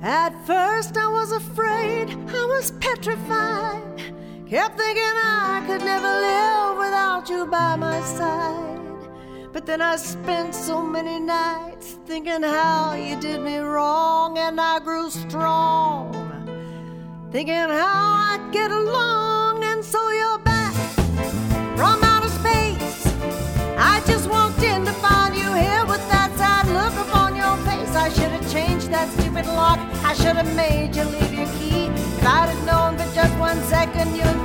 At first I was afraid, I was petrified. Kept thinking I could never live without you by my side. But then I spent so many nights thinking how you did me wrong, and I grew strong, thinking how I'd get along. And so you're back from outer space. I just walked in to find you here with that sad look upon your face. I should have changed that stupid lock. I should have made you leave your key. If I'd have known for just 1 second you'd